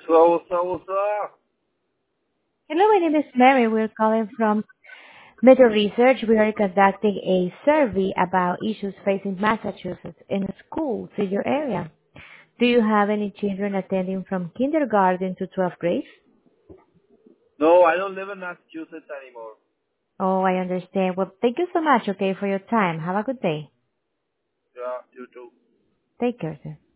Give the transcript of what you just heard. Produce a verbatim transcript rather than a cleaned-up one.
So, so, so. Hello, my name is Mary. We're calling from Meta Research. We are conducting a survey about issues facing Massachusetts in schools in your area. Do you have any children attending from kindergarten to twelfth grade? No, I don't live in Massachusetts anymore. Oh, I understand. Well, thank you so much, okay, for your time. Have a good day. Yeah, you too. Take care, sir.